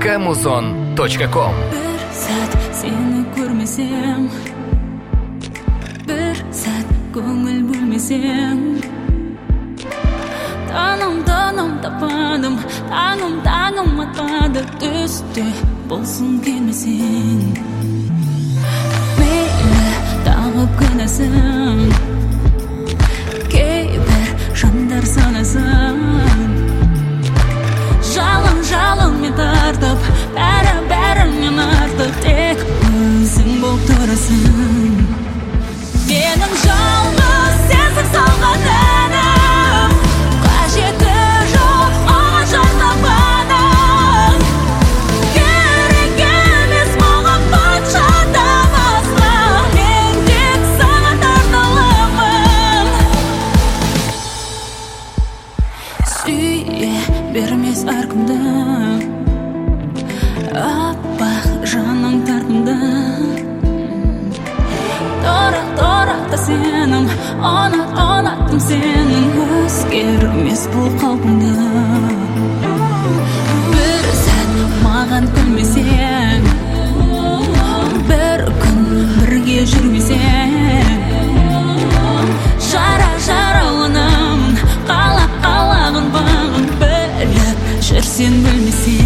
muzon.com. Bir sat seni görmesem, bir sat көңіл бөлмесем, Таным тападым, таңым атпады, түсті болсын келмесең. Мейлі тағып күнәсің, кейбір жандар санасын. Жалын мен тартып, бәрі мен артып, тек өзің болып тұрасың. Менің жалғыз сенсің салған әнім, қажеті жоқ оған жартапаным. Керек емес маған патшадан басқа, мен тек саған арналамын. Сүйе бермес әркімді, аппақ жаның тартымды. Торақта сенім, ұнаттым сенің, өзгермес бұл қалпыңды. Bir сәт маған күлмесең, бір күн бірге жүрмесең. Жараланамын, қалағын бағын біліп жүрсен білмесең.